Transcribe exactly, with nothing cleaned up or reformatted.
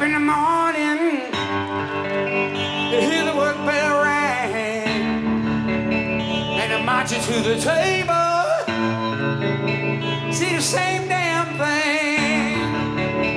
in the morning, you hear the work bell ring, and they march you to the table. See the same day.